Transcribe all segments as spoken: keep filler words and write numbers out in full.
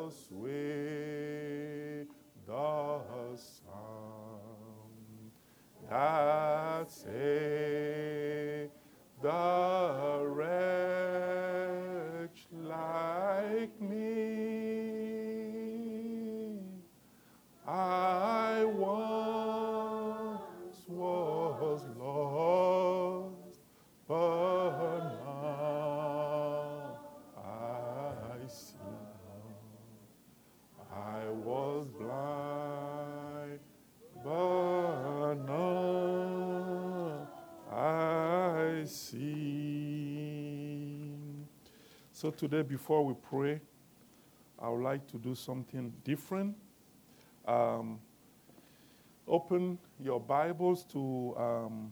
just with the sound that saved the wretch like me. I once was lost, but now I see. I was blind, but now I see. So today, before we pray, I would like to do something different. Um, open your Bibles to um,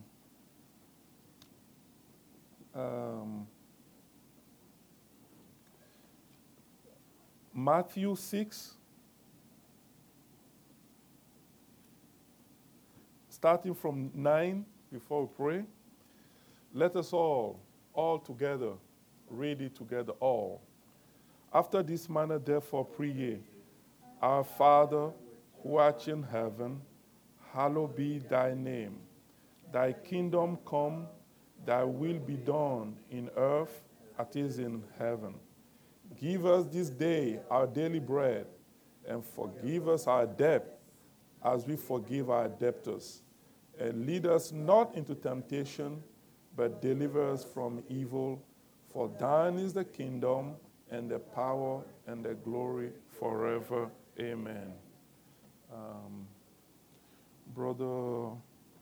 um, Matthew six, starting from nine, before we pray. Let us all, all together, read it together, all. After this manner, therefore, pray ye, Our Father, who art in heaven, hallowed be thy name. Thy kingdom come, thy will be done in earth as it is in heaven. Give us this day our daily bread, and forgive us our debt as we forgive our debtors. And lead us not into temptation, but deliver us from evil. For thine is the kingdom, and the power, and the glory forever. Amen. Um, brother,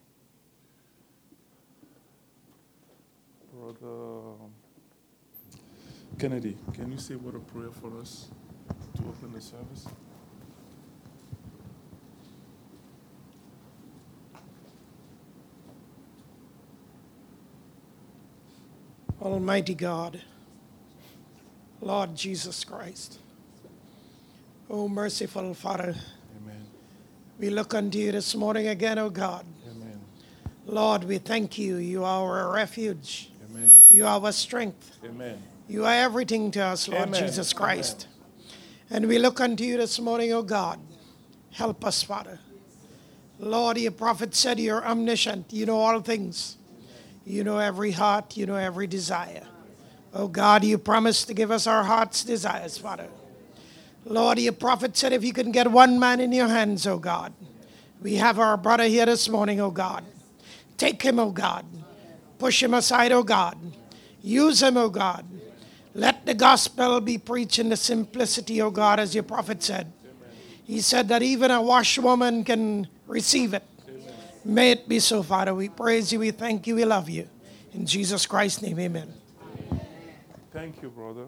brother Kennedy, can you say what a prayer for us to open the service? Almighty God, Lord Jesus Christ, O merciful Father, Amen. we look unto you this morning again, O God. Amen. Lord, we thank you. You are our refuge. Amen. You are our strength. Amen. You are everything to us, Lord Amen. Jesus Christ. Amen. And we look unto you this morning, O God. Help us, Father. Lord, your prophet said you're omniscient. You know all things. You know every heart. You know every desire. Oh God, you promised to give us our heart's desires, Father. Lord, your prophet said if you can get one man in your hands, oh God. We have our brother here this morning, oh God. Take him, oh God. Push him aside, oh God. Use him, oh God. Let the gospel be preached in the simplicity, oh God, as your prophet said. He said that even a washwoman can receive it. May it be so, Father. We praise you, we thank you, we love you. In Jesus Christ's name, amen. Thank you, brother.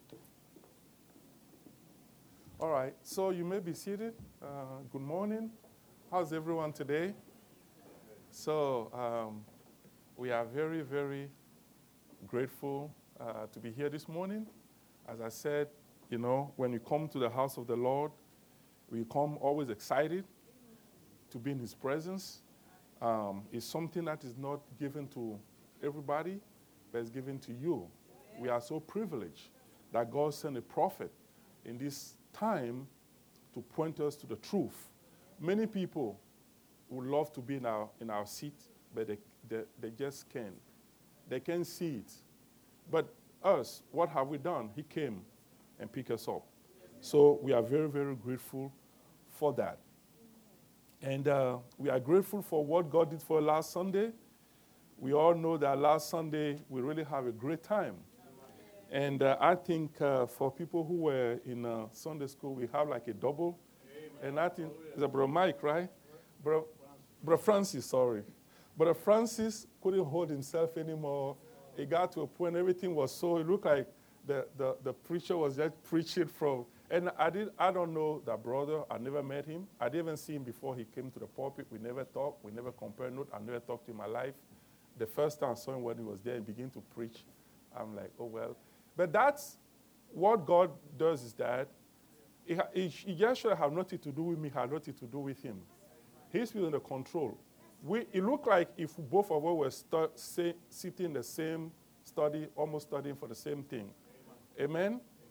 All right, so you may be seated. Uh, good morning. How's everyone today? So um, we are very, very grateful uh, to be here this morning. As I said, you know, when you come to the house of the Lord, we come always excited to be in his presence. Um, it's something that is not given to everybody, but it's given to you. We are so privileged that God sent a prophet in this time to point us to the truth. Many people would love to be in our, in our seat, but they, they, they just can't. They can't see it. But us, what have we done? He came and picked us up. So we are very, very grateful for that. And uh, we are grateful for what God did for last Sunday. We all know that last Sunday we really have a great time. And uh, I think uh, for people who were in uh, Sunday school, we have like a double. Amen. And I think it's a Brother Mike, right? Brother, Brother Francis, sorry. Brother Francis couldn't hold himself anymore. He got to a point, everything was so, it looked like the, the, the preacher was just preaching from, and I did I don't know that brother. I never met him. I didn't even see him before he came to the pulpit. We never talked. We never compared notes. I never talked to him in my life. The first time I saw him when he was there and began to preach, I'm like, oh, well. But that's what God does is that it, it, it just should have nothing to do with me, had nothing to do with him. He's still in the control. We, it looked like if both of us were stu- say, sitting in the same study, almost studying for the same thing. Amen? Amen?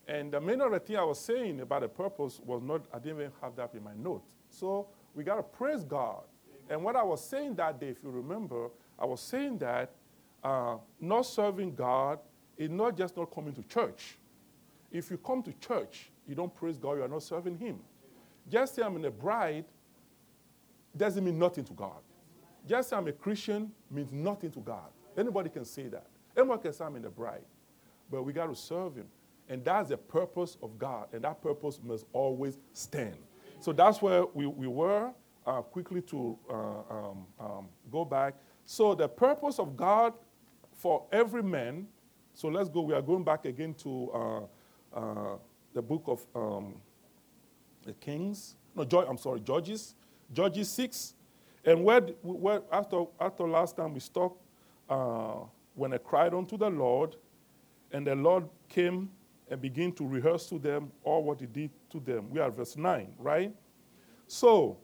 And the main other thing I was saying about the purpose was not, I didn't even have that in my notes. So we got to praise God. And what I was saying that day, if you remember, I was saying that uh, not serving God is not just not coming to church. If you come to church, you don't praise God, you are not serving him. Just say I'm in a bride doesn't mean nothing to God. Just say I'm a Christian means nothing to God. Anybody can say that. Anyone can say I'm in the bride. But we got to serve him. And that's the purpose of God. And that purpose must always stand. So that's where we, we were. Uh, quickly to uh, um, um, go back. So the purpose of God for every man, so let's go, we are going back again to uh, uh, the book of um, the Kings. No, George, I'm sorry, Judges. Judges six. And where, where after, after last time we stopped, uh, when I cried unto the Lord, and the Lord came and began to rehearse to them all what he did to them. We are verse nine, right? So,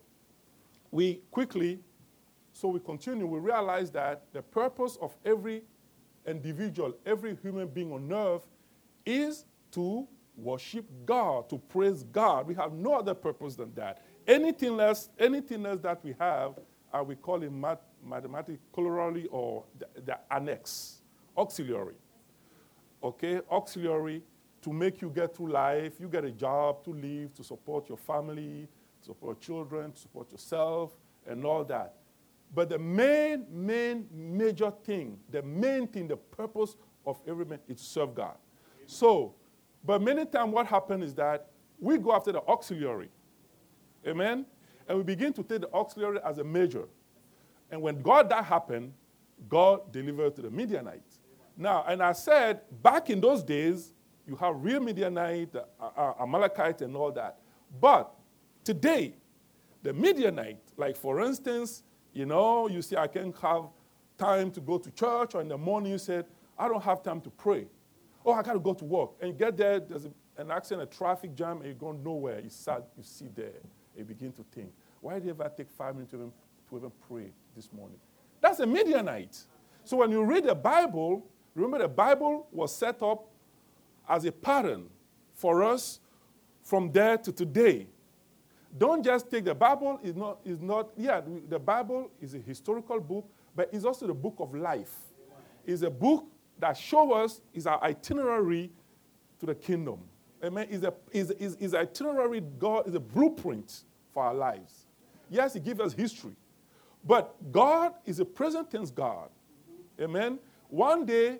we quickly, so we continue, we realize that the purpose of every individual, every human being on earth is to worship God, to praise God. We have no other purpose than that. Anything else, anything else that we have, uh, we call it math, mathematically or the, the annex, auxiliary. Okay, auxiliary to make you get through life. You get a job to live, to support your family, to support children, to support yourself, and all that. But the main, main, major thing, the main thing, the purpose of every man is to serve God. So, but many times what happens is that we go after the auxiliary. Amen? And we begin to take the auxiliary as a major. And when God that happened, God delivered to the Midianites. Now, and I said, back in those days, you have real Midianite, uh, uh, Amalekite, and all that. But today, the Midianite, like for instance, you know, you say, I can't have time to go to church, or in the morning you said, I don't have time to pray. Oh, I got to go to work. And you get there, there's a, an accident, a traffic jam, and you go nowhere. You sat, you sit there, and you begin to think, why did you ever take five minutes to even, to even pray this morning? That's a Midianite. So when you read the Bible, remember the Bible was set up as a pattern for us from there to today. Don't just take the Bible is not, is not, yeah, the Bible is a historical book, but it's also the book of life. It's a book that shows us is our itinerary to the kingdom. Amen. Is a is is is itinerary God is a blueprint for our lives. Yes, He gives us history, but God is a present tense God. Amen. One day,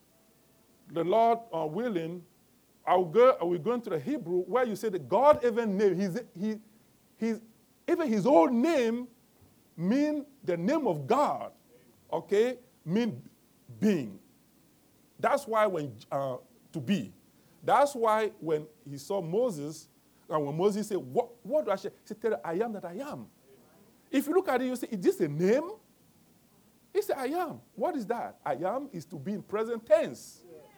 the Lord uh, willing, I'll go. Are we going to the Hebrew where you say that God even named His He His even His own name mean the name of God. Okay, mean being. That's why when uh, to be. That's why when he saw Moses, and when Moses said, what, what do I say? He said, tell her, I am that I am. If you look at it, you say, is this a name? He said, I am. What is that? I am is to be in present tense.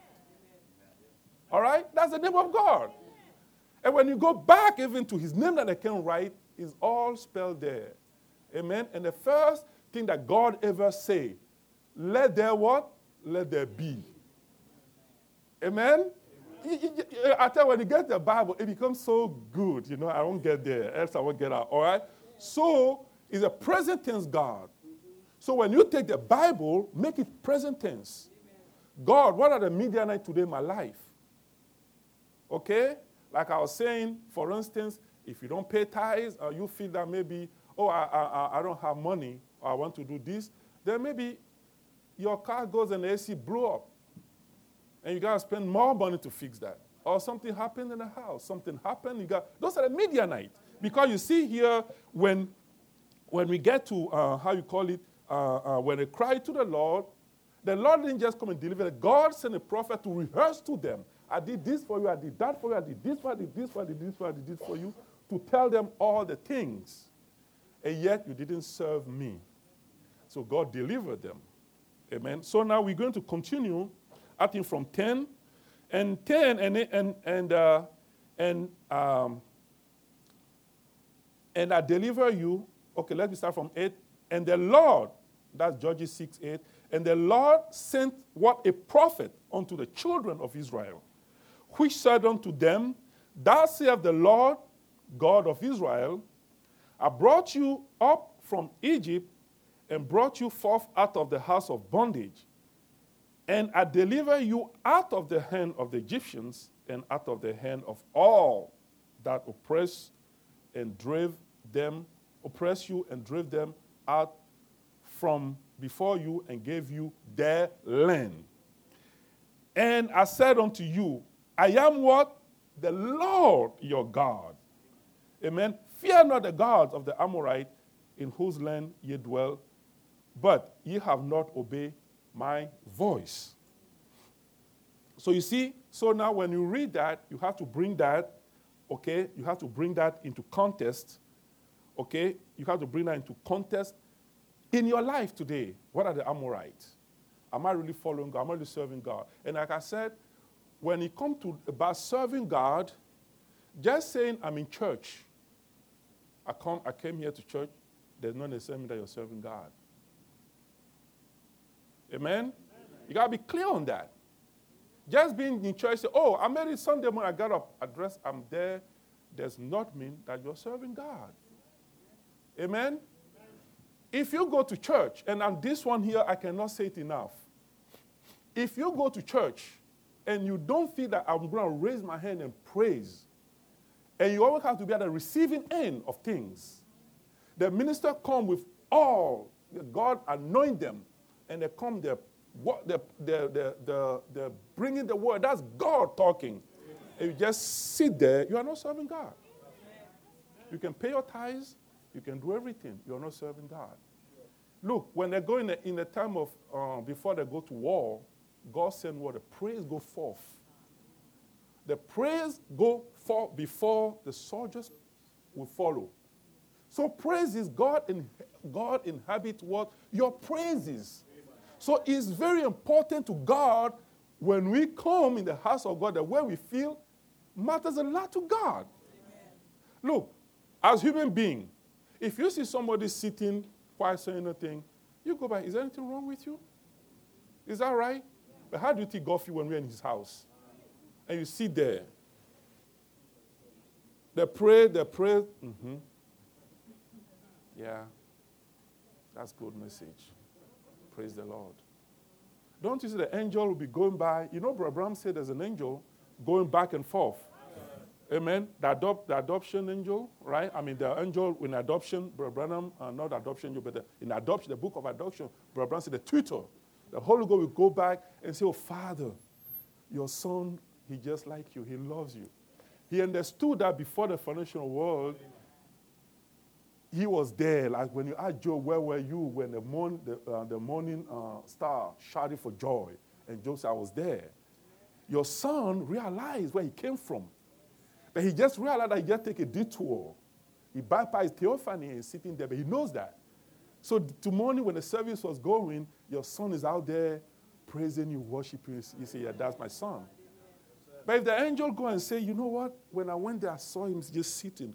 All right? That's the name of God. And when you go back even to his name that I can write, is all spelled there. Amen? And the first thing that God ever say, let there what? Let there be. Amen? I tell you, when you get the Bible, it becomes so good. You know, I won't get there, else I won't get out. All right? So, it's a present tense God. So, when you take the Bible, make it present tense. God, what are the Midianites today in my life? Okay? Like I was saying, for instance, if you don't pay tithes, or you feel that maybe, oh, I, I, I don't have money, or I want to do this, then maybe your car goes and the A C blew up. And you got to spend more money to fix that. Or something happened in the house. Something happened. You got those are the Midianites. Because you see here, when, when we get to, uh, how you call it, uh, uh, when they cry to the Lord, the Lord didn't just come and deliver it. God sent a prophet to rehearse to them. I did this for you. I did that for you. I did this for you. I did this for you. I did this for you. I did this for you. To tell them all the things. And yet you didn't serve me. So God delivered them. Amen. So now we're going to continue. I think from ten, and ten, and and and uh, and um, and I deliver you. Okay, let me start from eight. And the Lord, that's Judges six eight. And the Lord sent what a prophet unto the children of Israel, which said unto them, Thus saith the Lord God of Israel, I brought you up from Egypt and brought you forth out of the house of bondage. And I deliver you out of the hand of the Egyptians and out of the hand of all that oppress and drave them, oppress you and drave them out from before you and gave you their land. And I said unto you, I am what? The Lord your God. Amen. Fear not the gods of the Amorite in whose land ye dwell, but ye have not obeyed my voice. So you see, so now when you read that, you have to bring that, okay, you have to bring that into context, okay? You have to bring that into context in your life today. What are the Amorites? Am I really following God? Am I really serving God? And like I said, when it comes to about serving God, just saying I'm in church, I come, I came here to church, there's not necessarily that you're serving God. Amen? Amen. You got to be clear on that. Just being in church, say, oh, I made it Sunday morning, I got up, address, I'm there, does not mean that you're serving God. Amen? Amen? If you go to church, and on this one here, I cannot say it enough. If you go to church and you don't feel that I'm going to raise my hand and praise, and you always have to be at the receiving end of things, the minister come with all, God anoint them, and they come there, what they're, they're, they're, they're, they're bringing the word. That's God talking. Amen. And you just sit there, you are not serving God. Amen. You can pay your tithes, you can do everything. You are not serving God. Look, when they go in the, in the time of, um, before they go to war, God sent what? The praise go forth. The praise go forth before the soldiers will follow. So praise is God, in, God inhabits what? Your praises. So it's very important to God when we come in the house of God that where we feel matters a lot to God. Amen. Look, as human beings, if you see somebody sitting quiet saying nothing, you go by, is there anything wrong with you? Is that right? Yeah. But how do you think God feels when we're in his house? And you sit there. They pray, they pray. Mm-hmm. Yeah. That's good message. Praise the Lord. Don't you see the angel will be going by? You know, Brother Abraham said there's an angel going back and forth. Amen. Amen. The, adopt, the adoption angel, right? I mean, the angel in adoption, Brother Branham, uh, not the adoption angel, but the, in adoption, the book of adoption, Brother Branham said the tutor, the Holy Ghost will go back and say, oh, Father, your son, he just like you. He loves you. He understood that before the foundation of the world, he was there. Like when you asked Job, where were you when the, morn, the, uh, the morning uh, star shouted for joy? And Job said, I was there. Your son realized where he came from. But he just realized that he just take a detour. He bypassed theophany and sitting there, but he knows that. So to morning when the service was going, your son is out there praising you, worshiping you. You say, yeah, that's my son. But if the angel go and say, you know what? When I went there, I saw him just sitting.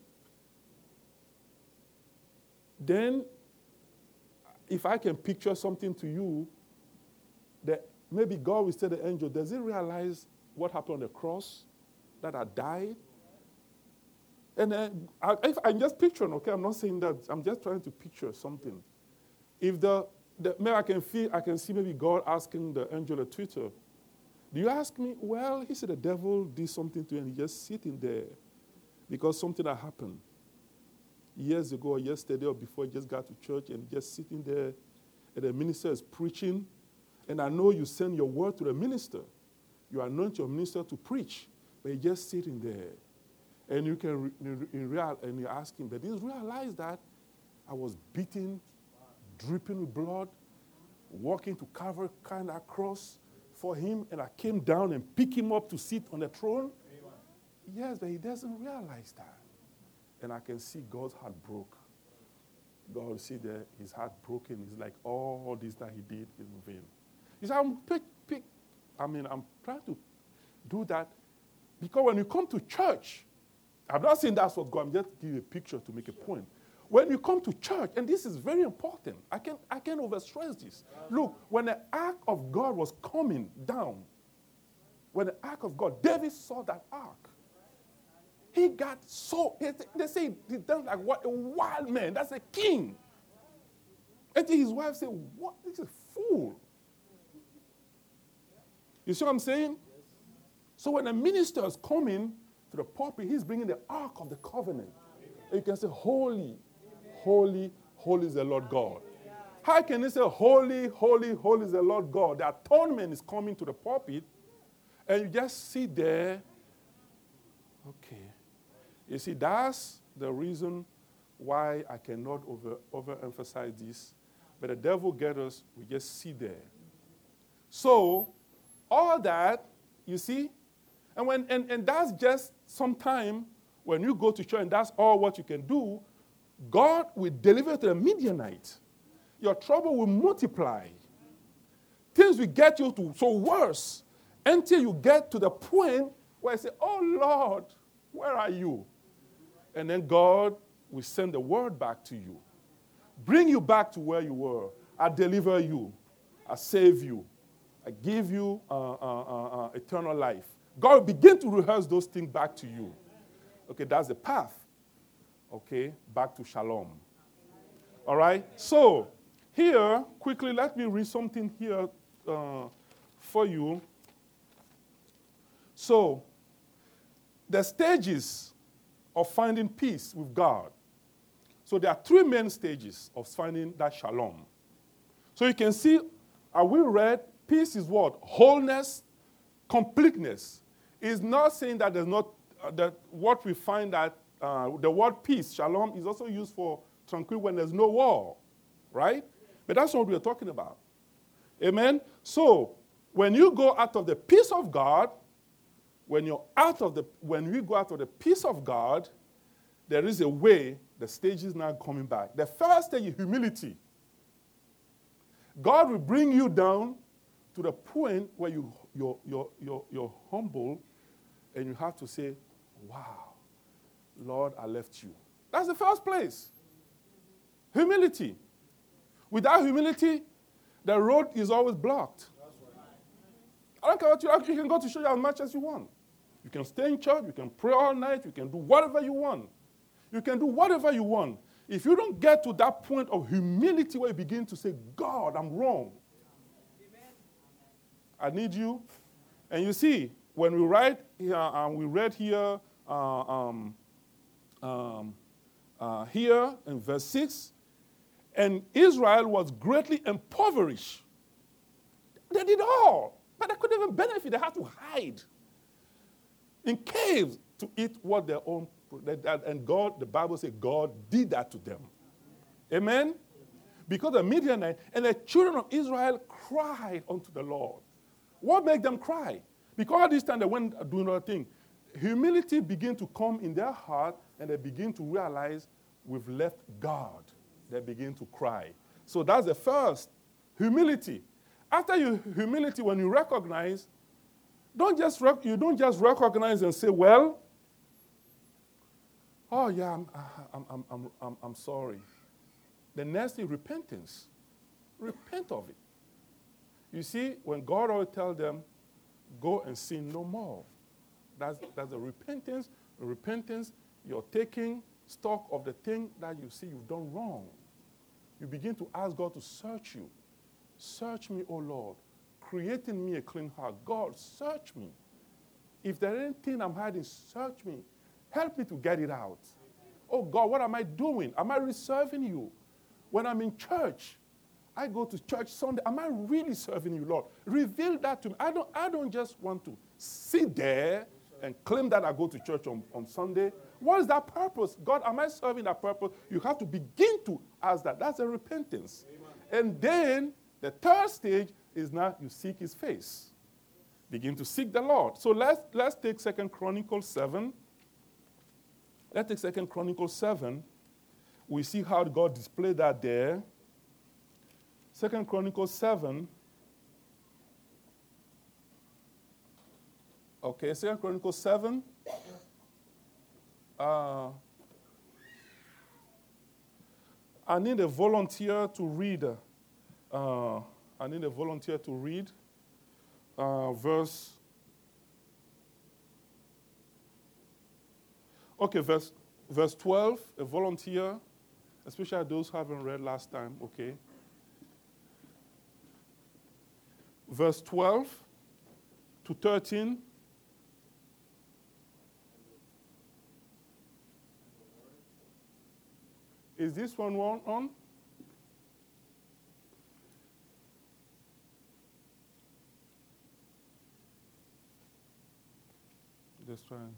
Then, if I can picture something to you, that maybe God will say to the angel, does he realize what happened on the cross? That I died? And then, I, if I'm just picturing, okay? I'm not saying that. I'm just trying to picture something. If the, the maybe I can feel, I can see maybe God asking the angel a tutor, do you ask me? Well, he said the devil did something to him, and he's just sitting there because something had happened. Years ago, or yesterday, or before he just got to church and just sitting there, and the minister is preaching. And I know you send your word to the minister. You anoint your minister to preach, but he's just sitting there. And you can, re- in real, and you ask him, but did you realize that I was beaten, dripping with blood, walking to Calvary, kind of cross for him, and I came down and picked him up to sit on the throne? Amen. Yes, but he doesn't realize that. And I can see God's heart broke. God will see that his heart broken. It's like all this that he did is in vain. He said, I'm pick, pick. I mean, I'm trying to do that because when you come to church, I'm not saying that's what God, I'm just giving you a picture to make a point. When you come to church, and this is very important, I can't, I can't overstress this. Look, when the ark of God was coming down, when the ark of God, David saw that ark. He got so, they say he done like what a wild man. That's a king. Until his wife said, what? This is a fool. You see what I'm saying? So when a minister is coming to the pulpit, he's bringing the ark of the covenant. And you can say, holy, holy, holy is the Lord God. How can you say, holy, holy, holy is the Lord God? The atonement is coming to the pulpit, and you just sit there. Okay. You see, that's the reason why I cannot over, overemphasize this. But the devil gets us, we just sit there. So, all that, you see, and, when, and, and that's just sometime when you go to church and that's all what you can do, God will deliver to the Midianite. Your trouble will multiply. Things will get you to so worse until you get to the point where I say, oh, Lord, where are you? And then God will send the word back to you. Bring you back to where you were. I deliver you. I save you. I give you uh, uh, uh, uh, eternal life. God will begin to rehearse those things back to you. Okay, that's the path. Okay, back to shalom. All right? So, here, quickly, let me read something here uh, for you. So, the stages of finding peace with God. So there are three main stages of finding that shalom. So you can see, are we read, peace is what? Wholeness, completeness. It's not saying that there's not, uh, that what we find that uh, the word peace, shalom, is also used for tranquil when there's no war, right? But that's what we're talking about. Amen? So when you go out of the peace of God, when you're out of the, when we go out of the peace of God, there is a way, the stage is now coming back. The first stage is humility. God will bring you down to the point where you, you're, you're, you're, you're humble and you have to say, wow, Lord, I left you. That's the first place. Humility. Without humility, the road is always blocked. I don't care what you like. You can go to church as much as you want. You can stay in church. You can pray all night. You can do whatever you want. You can do whatever you want. If you don't get to that point of humility where you begin to say, God, I'm wrong. Amen. I need you. And you see, when we write here, and we read here, uh, um, um, uh, here in verse six, and Israel was greatly impoverished. They did all, but they couldn't even benefit. They had to hide in caves to eat what their own, and God, the Bible says God did that to them. Amen? Because the Midianite and the children of Israel cried unto the Lord. What made them cry? Because at this time they went doing other things. Humility began to come in their heart, and they begin to realize we've left God. They begin to cry. So that's the first, humility. After you humility, when you recognize, don't just rec- you don't just recognize and say, well, oh yeah, I'm, I'm, I'm, I'm, I'm, I'm sorry. The next thing, repentance. Repent of it. You see, when God always tells them, go and sin no more. That's, that's a repentance. A repentance, you're taking stock of the thing that you see you've done wrong. You begin to ask God to search you. Search me, O Lord. Create in me a clean heart. God, search me. If there is anything I'm hiding, search me. Help me to get it out. Oh God, what am I doing? Am I really serving you? When I'm in church, I go to church Sunday. Am I really serving you, Lord? Reveal that to me. I don't, I don't just want to sit there and claim that I go to church on, on Sunday. What is that purpose? God, am I serving that purpose? You have to begin to ask that. That's a repentance. Amen. And then the third stage is now you seek his face. Begin to seek the Lord. So let's, let's take Second Chronicles seven. Let's take Second Chronicles seven. We see how God displayed that there. Second Chronicles seven. Okay, Second Chronicles seven. Uh, I need a volunteer to read. Uh, I need a volunteer to read uh, verse Okay, verse, verse twelve, a volunteer, especially those who haven't read last time, okay. Verse twelve to thirteen. Is this one on? Just trying.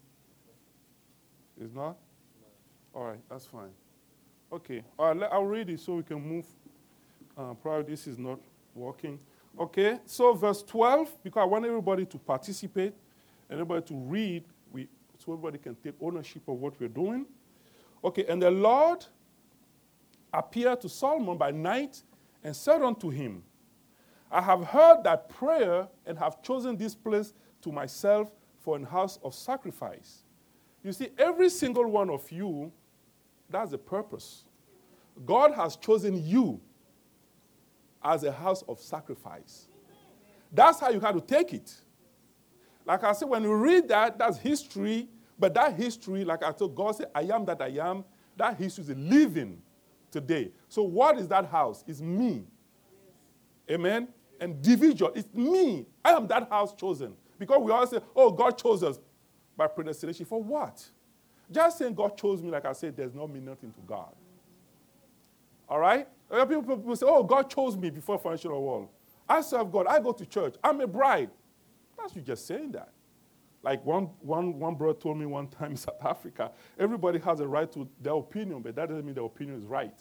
It's not? All right, that's fine. Okay, all right, I'll read it so we can move. Uh, probably this is not working. Okay, so verse twelve, because I want everybody to participate and everybody to read, we, so everybody can take ownership of what we're doing. Okay, and the Lord appeared to Solomon by night and said unto him, I have heard thy prayer and have chosen this place to myself for an house of sacrifice. You see, every single one of you, that's the purpose. God has chosen you as a house of sacrifice. That's how you have to take it. Like I said, when you read that, that's history. But that history, like I told God, said, I am that I am. That history is living today. So what is that house? It's me. Amen? Individual. It's me. I am that house chosen. Because we all say, oh, God chose us by predestination. For what? Just saying God chose me, like I said, there's no mean nothing to God. All right? People, people say, oh, God chose me before foundation of the world. I serve God. I go to church. I'm a bride. That's you just saying that. Like one, one, one brother told me one time in South Africa, everybody has a right to their opinion, but that doesn't mean their opinion is right.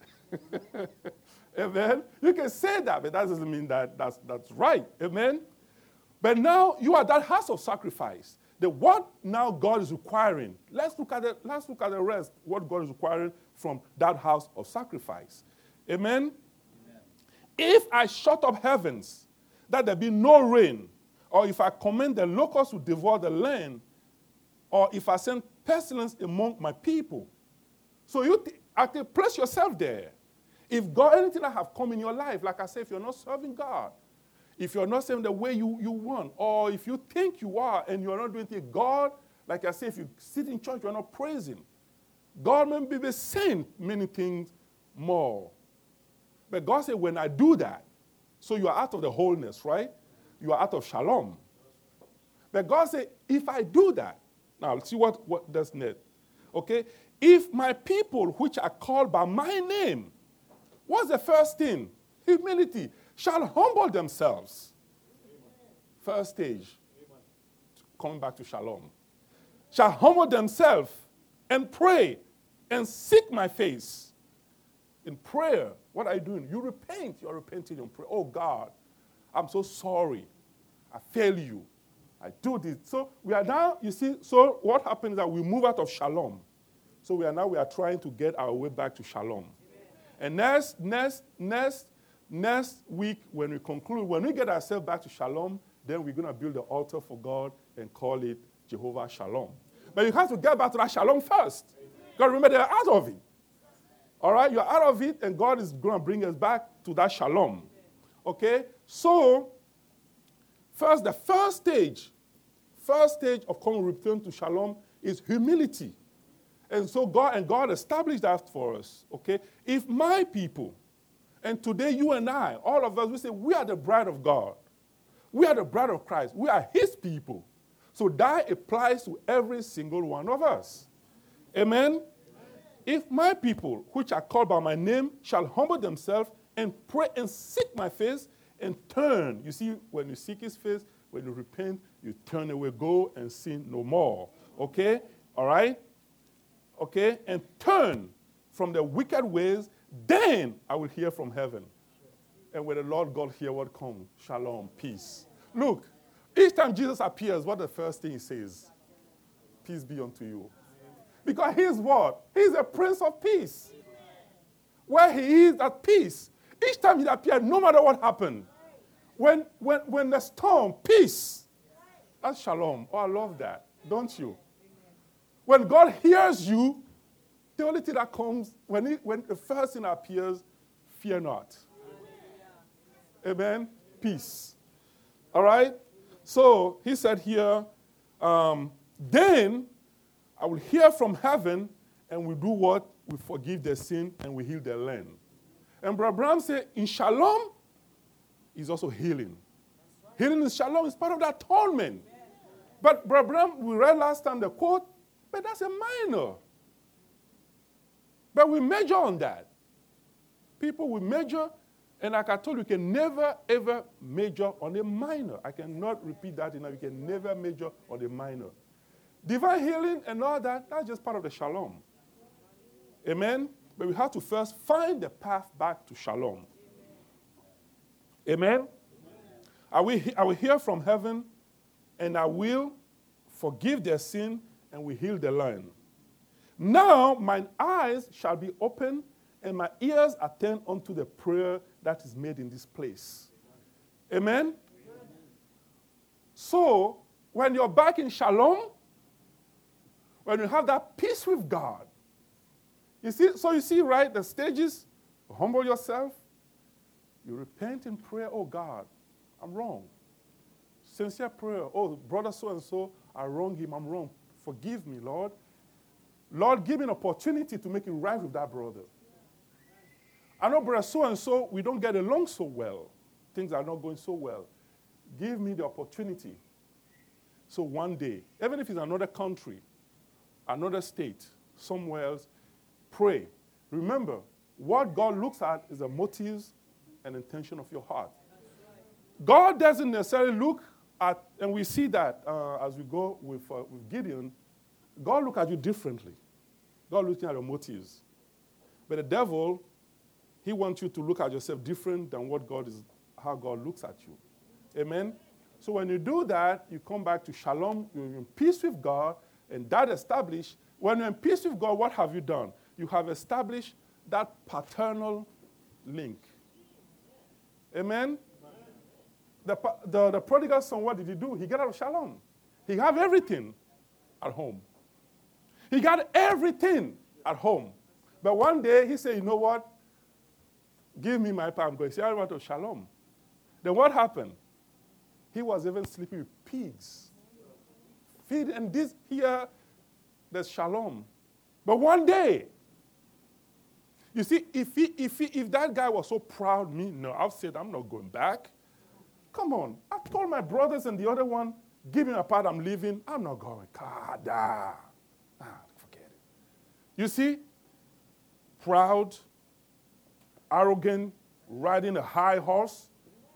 Amen? You can say that, but that doesn't mean that that's, that's right. Amen? But now you are that house of sacrifice. The what now God is requiring. Let's look at the, let's look at the rest, what God is requiring from that house of sacrifice. Amen? Amen? If I shut up heavens, that there be no rain, or if I command the locusts to devour the land, or if I send pestilence among my people. So you th- I think, place yourself there. If God, anything that have come in your life, like I said, if you're not serving God, if you're not serving the way you, you want, or if you think you are and you're not doing it, God, like I said, if you sit in church, you're not praising. God may be saying many things more. But God said, when I do that, so you are out of the wholeness, right? You are out of shalom. But God said, if I do that, now let's see what, what does next. Okay? If my people, which are called by my name, what's the first thing? Humility. Shall humble themselves. Amen. First stage. Amen. Coming back to shalom. Shall humble themselves and pray and seek my face. In prayer, what are you doing? You repent. You're repenting in prayer. Oh God, I'm so sorry. I fail you. I do this. So we are now, you see, so what happens is that we move out of shalom. So we are now, we are trying to get our way back to shalom. Amen. And next, next, next, next week when we conclude, when we get ourselves back to shalom, then we're going to build the altar for God and call it Jehovah Shalom. But you have to get back to that shalom first. Because remember, they're out of it. All right? You're out of it, and God is going to bring us back to that shalom. Okay? So, first, the first stage, first stage of coming return to shalom is humility. And so God, and God established that for us. Okay? If my people, and today you and I, all of us, we say we are the bride of God. We are the bride of Christ. We are his people. So that applies to every single one of us. Amen? Amen? If my people, which are called by my name, shall humble themselves and pray and seek my face and turn. You see, when you seek his face, when you repent, you turn away, go and sin no more. Okay? All right? Okay? And turn from the wicked ways, then I will hear from heaven. And when the Lord God hear what comes, shalom, peace. Look, each time Jesus appears, what the first thing he says? Peace be unto you. Because he's what? He's the Prince of Peace. Where he is at peace. Each time he appears, no matter what happened. When, when, when the storm, peace. That's shalom. Oh, I love that. Don't you? When God hears you, the only thing that comes, when, he, when the first thing appears, fear not. Amen? Peace. All right? So he said here, um, then I will hear from heaven, and we do what? We forgive their sin, and we heal their land. And Brother Branham said, in shalom is also healing. Right. Healing in shalom is part of the atonement. Yeah. But Brother Branham, we read last time the quote, but that's a minor. But we measure on that. People will measure, and like I told you, you can never, ever measure on a minor. I cannot repeat that enough. You can never measure on a minor. Divine healing and all that, that's just part of the shalom. Amen? But we have to first find the path back to shalom. Amen? Amen? I will, I will hear from heaven, and I will forgive their sin, and we heal the land. Now mine eyes shall be open, and my ears attend unto the prayer that is made in this place. Amen? Amen? So, when you're back in shalom, when you have that peace with God, you see, so you see, right, the stages, humble yourself, you repent in prayer, oh God, I'm wrong. Sincere prayer, oh, brother so-and-so, I wronged him, I'm wrong. Forgive me, Lord. Lord, give me an opportunity to make it right with that brother. I know brother so-and-so, we don't get along so well. Things are not going so well. Give me the opportunity. So one day, even if it's another country, another state, somewhere else, pray. Remember, what God looks at is the motives and intention of your heart. God doesn't necessarily look at, and we see that uh, as we go with, uh, with Gideon, God looks at you differently. God looking at your motives. But the devil, he wants you to look at yourself different than what God is, how God looks at you. Amen? So when you do that, you come back to shalom, you're in peace with God, and that established, when you're in peace with God, what have you done? You have established that paternal link. Amen? The, the, the prodigal son, what did he do? He got out of shalom. He had everything at home. He got everything at home. But one day, he said, you know what? Give me my palm. He said, I want to shalom. Then what happened? He was even sleeping with pigs. Feed, and this here, there's shalom. But one day, you see, if he, if he, if that guy was so proud, me, no, I've said, I'm not going back. Come on. I told my brothers and the other one, give me a part, I'm leaving. I'm not going. Kada. Ah, forget it. You see, proud, arrogant, riding a high horse.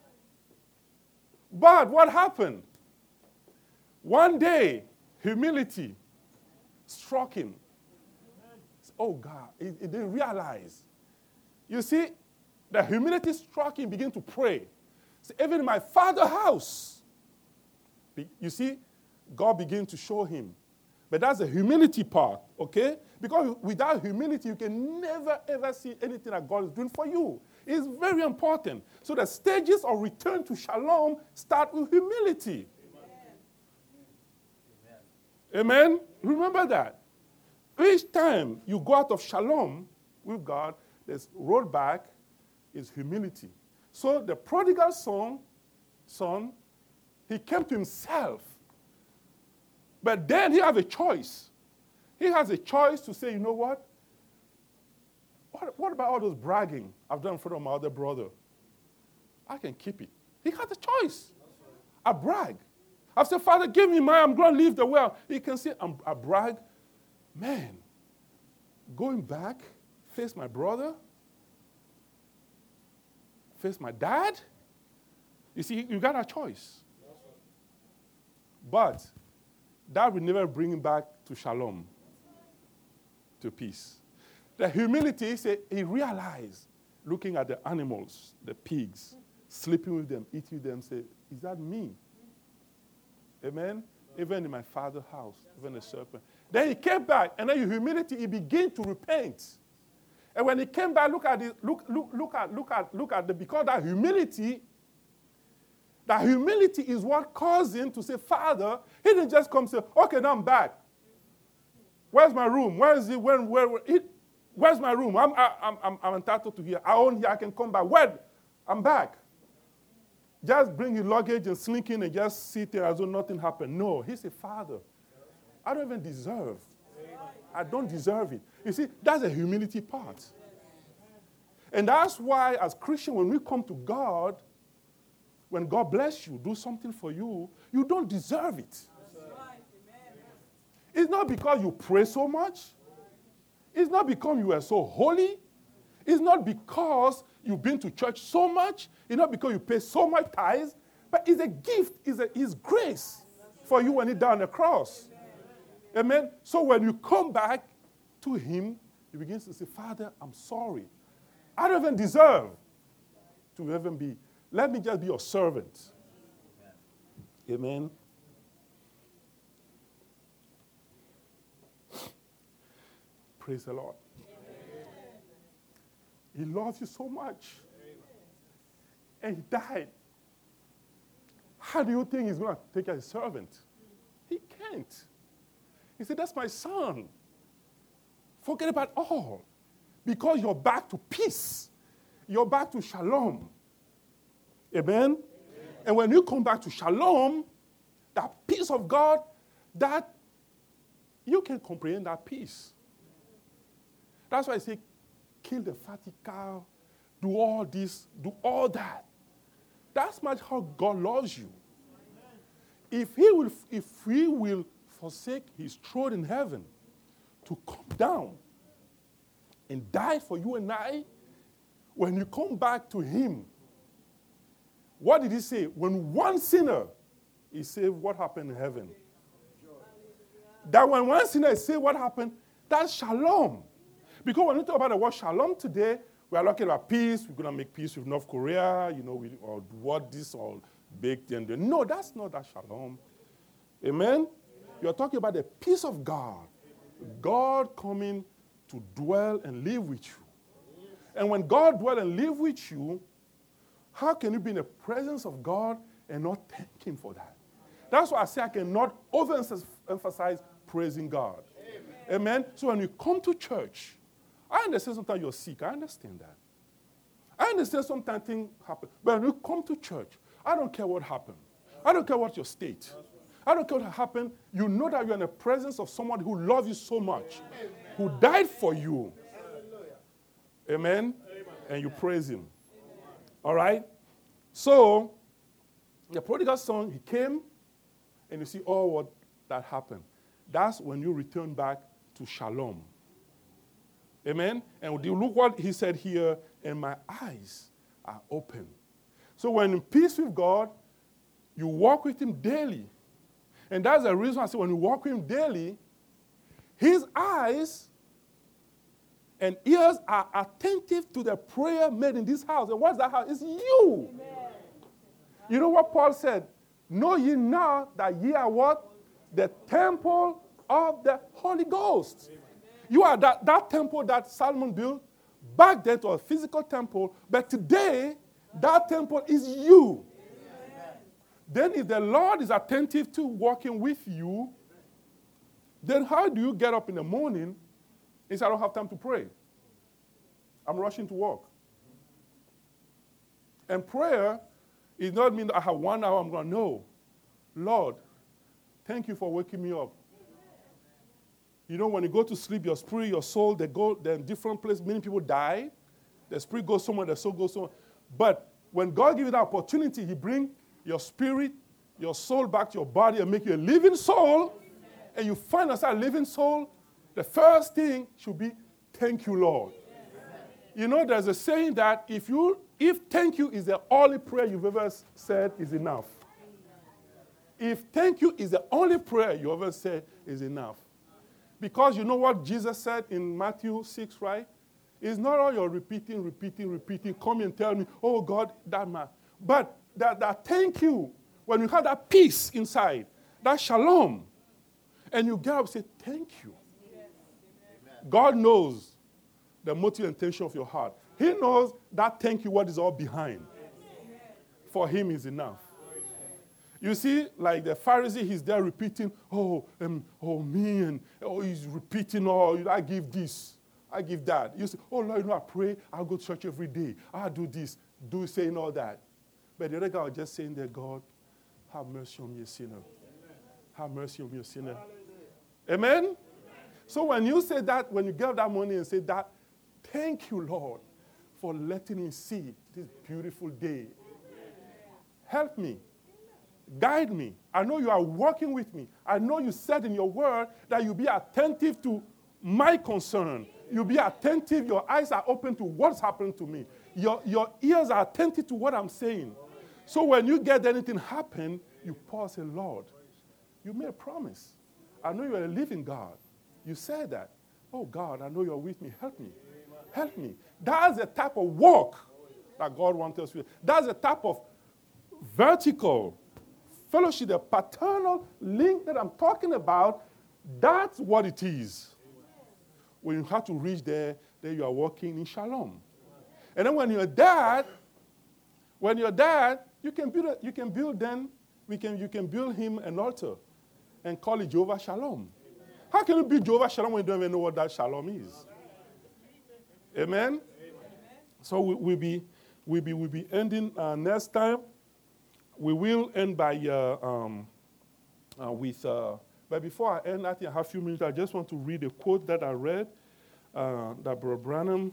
But what happened? One day, humility struck him. Oh, God, he, he didn't realize. You see, the humility struck him, began to pray. So even in my father's house, you see, God began to show him. But that's the humility part, okay? Because without humility, you can never, ever see anything that God is doing for you. It's very important. So the stages of return to shalom start with humility. Amen? Amen? Remember that. Each time you go out of shalom with God, there's rollback, is humility. So the prodigal son, son, he came to himself. But then he has a choice. He has a choice to say, you know what? What, what about all those bragging I've done in front of my other brother? I can keep it. He has a choice. I brag. I've said, Father, give me mine. I'm going to leave the well. He can say, I'm, I brag. Man, going back, face my brother, face my dad. You see, you got a choice. But that will never bring him back to shalom, to peace. The humility, say, he realized, looking at the animals, the pigs, sleeping with them, eating with them, say, is that me? Amen? Even in my father's house, even the serpent. Then he came back, and then in humility, he began to repent. And when he came back, look at it, look, look, look at, look at, look at the, because that humility, that humility is what caused him to say, Father, he didn't just come and say, okay, now I'm back. Where's my room? Where is it? When, where, where, it, where's my room? I'm, I, I'm, I'm, I'm entitled to here. I own here. I can come back. Where? I'm back. Just bring your luggage and slink in and just sit there as though nothing happened. No, he said, Father, I don't even deserve I don't deserve it. You see, that's the humility part. And that's why, as Christians, when we come to God, when God bless you, do something for you, you don't deserve it. It's not because you pray so much. It's not because you are so holy. It's not because you've been to church so much. It's not because you pay so much tithes. But it's a gift. It's, a, it's grace for you when He died on the cross. Amen? So when you come back to Him, He begins to say, Father, I'm sorry. I don't even deserve to even be. Let me just be your servant. Amen? Praise the Lord. He loves you so much. And He died. How do you think He's going to take as a servant? He can't. He said, that's my son. Forget about all. Because you're back to peace. You're back to shalom. Amen? Amen? And when you come back to shalom, that peace of God, that you can comprehend that peace. That's why I say, kill the fatty cow, do all this, do all that. That's much how God loves you. If he will, if He will forsake His throne in heaven to come down and die for you and I, when you come back to Him, what did He say? When one sinner is saved, what happened in heaven? That when one sinner is saved, what happened? That's shalom. Because when we talk about the word shalom today, we are talking about peace. We're going to make peace with North Korea, you know, we, or what this or baked and no, that's not that shalom. Amen? Amen? You're talking about the peace of God. God coming to dwell and live with you. And when God dwell and live with you, how can you be in the presence of God and not thank Him for that? That's why I say I cannot overemphasize praising God. Amen? Amen? So when you come to church, I understand sometimes you're sick. I understand that. I understand sometimes things happen. But when you come to church, I don't care what happened. I don't care what your state. I don't care what happened. You know that you're in the presence of someone who loves you so much, Amen. Who died for you. Amen? Amen? And you praise Him. Amen. All right? So, the prodigal son, he came, and you see all what that happened. That's when you return back to shalom. Amen? And you look what he said here, and my eyes are open. So when in peace with God, you walk with Him daily. And that's the reason I say when you walk with Him daily, His eyes and ears are attentive to the prayer made in this house. And what's that house? It's you. Amen. You know what Paul said? Know ye now that ye are what? The temple of the Holy Ghost. Amen. You are that, that temple that Solomon built. Back then to a physical temple. But today, that temple is you. Amen. Then if the Lord is attentive to walking with you, then how do you get up in the morning and say, I don't have time to pray? I'm rushing to work. And prayer is not mean that I have one hour, I'm going to know. Lord, thank you for waking me up. You know, when you go to sleep, your spirit, your soul, they go they're in different places. Many people die. The spirit goes somewhere, the soul goes somewhere. But when God gives you that opportunity, He brings your spirit, your soul back to your body and make you a living soul. Amen. And you find yourself a living soul. The first thing should be, thank you, Lord. Amen. You know, there's a saying that if you, if thank you is the only prayer you've ever said is enough. If thank you is the only prayer you ever said is enough. Because you know what Jesus said in Matthew six, right? It's not all you're repeating, repeating, repeating. Come and tell me, oh God, that man. But that, that thank you, when you have that peace inside, that shalom, and you get up and say, thank you. Yes. God knows the motive and intention of your heart. He knows that thank you, what is all behind. Yes. For Him is enough. You see, like the Pharisee, he's there repeating, oh, um, oh, me, and oh, he's repeating, oh, I give this, I give that. You say, oh, Lord, you know, I pray, I'll go to church every day, I'll do this, do saying all that. But the other guy was just saying that, God, have mercy on me, a sinner. Amen. Have mercy on me, a sinner. Amen? Amen? So when you say that, when you get that money and say that, thank you, Lord, for letting me see this beautiful day. Help me. Guide me. I know you are working with me. I know you said in your word that you'll be attentive to my concern. You'll be attentive. Your eyes are open to what's happening to me. Your, your ears are attentive to what I'm saying. So when you get anything happen, you pause and say, Lord, you made a promise. I know you're a living God. You said that. Oh, God, I know you're with me. Help me. Help me. That's the type of work that God wants us to do. That's the type of vertical fellowship, the paternal link that I'm talking about. That's what it is. When you have to reach there, then you are walking in shalom. And then when you're dad, when you're dad, you can build, a, you can build then, we can, you can build him an altar and call it Jehovah Shalom. How can you build Jehovah Shalom when you don't even know what that shalom is? Amen? Amen. So we, we'll, be, we'll, be, we'll be ending uh, next time. We will end by uh, um, uh, with, uh, but before I end, I think I have a few minutes, I just want to read a quote that I read uh, that Brother Branham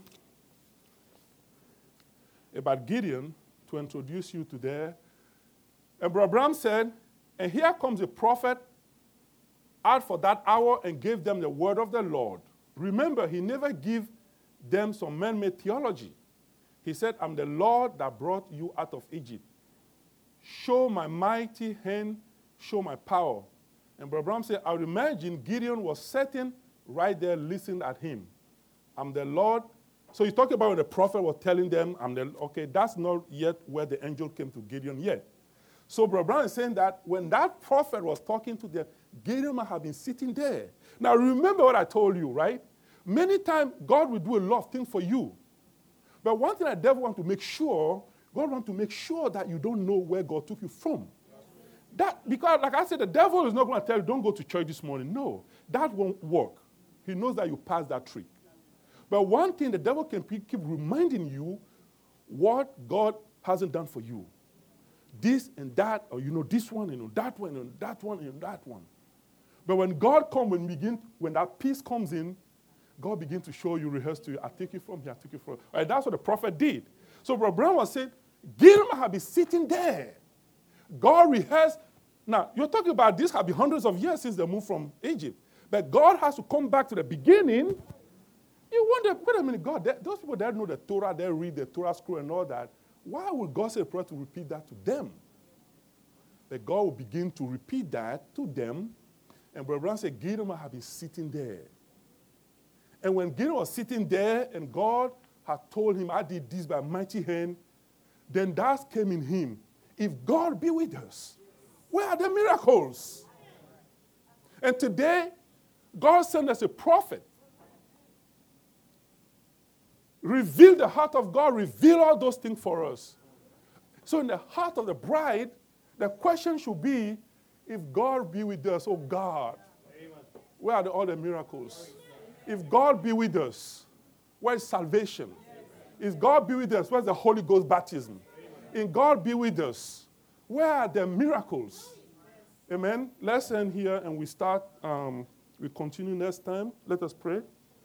about Gideon to introduce you to there. And Brother Branham said, and here comes a prophet out for that hour and gave them the word of the Lord. Remember, he never gave them some man-made theology. He said, I'm the Lord that brought you out of Egypt. Show my mighty hand, show my power. And Brother Branham said, I would imagine Gideon was sitting right there listening at him. I'm the Lord. So he's talking about when the prophet was telling them, I'm the, okay, that's not yet where the angel came to Gideon yet. So Brother Branham is saying that when that prophet was talking to them, Gideon might have been sitting there. Now remember what I told you, right? Many times God will do a lot of things for you. But one thing the devil wants to make sure, God wants to make sure that you don't know where God took you from. That, because like I said, the devil is not going to tell you, don't go to church this morning. No, that won't work. He knows that you passed that trick. But one thing, the devil can keep reminding you what God hasn't done for you. This and that, or you know, this one, and you know, that one, and that one, and that one. But when God comes, when begin, when that peace comes in, God begins to show you, rehearse to you, I take you from here, I take you from here. Right, that's what the prophet did. So Brother Brown was saying, Gideon had been sitting there. God rehearsed. Now, you're talking about this have been hundreds of years since they moved from Egypt. But God has to come back to the beginning. You wonder, wait a minute, God, they, those people that know the Torah, they read the Torah scroll and all that, why would God say a prayer to repeat that to them? But God will begin to repeat that to them. And Brother Brown said, Gideon had been sitting there. And when Gideon was sitting there and God had told him, I did this by mighty hand, then that came in him. If God be with us, where are the miracles? And today, God sent us a prophet. Reveal the heart of God, reveal all those things for us. So in the heart of the bride, the question should be, if God be with us, oh God, where are the, all the miracles? If God be with us, where is salvation? If God be with us, where's the Holy Ghost baptism? If God be with us, where are the miracles? Amen. Let's end here and we start, um, we continue next time. Let us pray.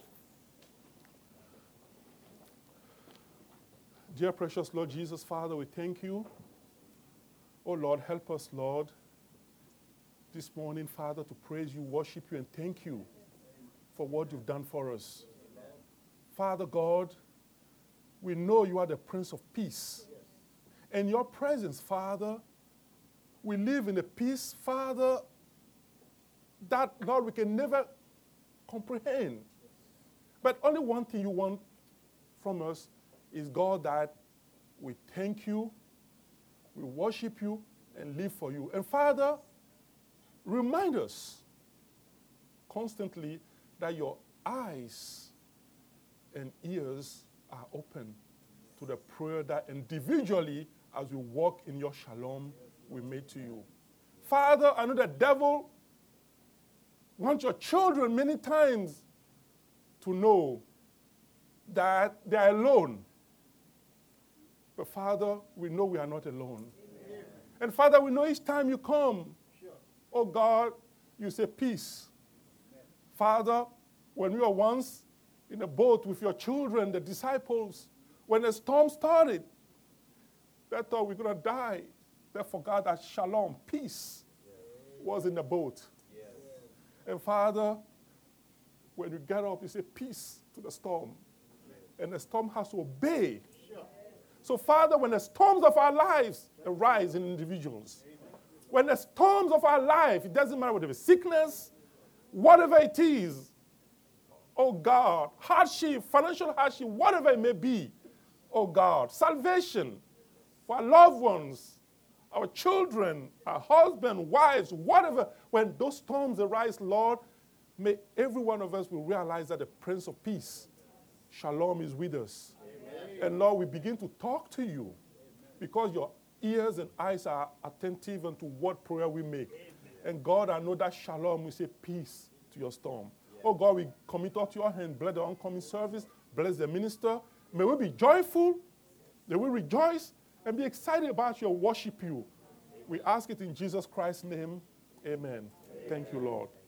Dear precious Lord Jesus, Father, we thank you. Oh Lord, help us, Lord, this morning, Father, to praise you, worship you, and thank you for what you've done for us. Amen. Father God, we know you are the Prince of Peace. Yes. And your presence, Father, we live in a peace, Father, that, Lord, we can never comprehend. Yes. But only one thing you want from us is, God, that we thank you, we worship you, and live for you. And Father, remind us constantly that your eyes and ears are open to the prayer that individually, as we walk in your shalom, we made to you. Father, I know the devil wants your children many times to know that they are alone. But Father, we know we are not alone. Amen. And Father, we know each time you come, sure. Oh God, you say peace. Amen. Father, When you were once in a boat with your children, the disciples, when the storm started, they thought we're going to die. They forgot that shalom, peace, was in the boat. Yes. And Father, when you get up, you say peace to the storm. And the storm has to obey. Sure. So Father, when the storms of our lives arise in individuals, amen. When the storms of our life, it doesn't matter whether it's sickness, whatever it is, oh God, hardship, financial hardship, whatever it may be, oh God, salvation for our loved ones, our children, our husbands, wives, whatever, when those storms arise, Lord, may every one of us will realize that the Prince of Peace, Shalom, is with us. Amen. And Lord, we begin to talk to you because your ears and eyes are attentive unto what prayer we make. Amen. And God, I know that Shalom, we say peace to your storm. Yes. Oh God, we commit all to your hand. Bless the oncoming service. Bless the minister. May we be joyful. May we rejoice and be excited about your worship you. We ask it in Jesus Christ's name. Amen. Amen. Thank you, Lord.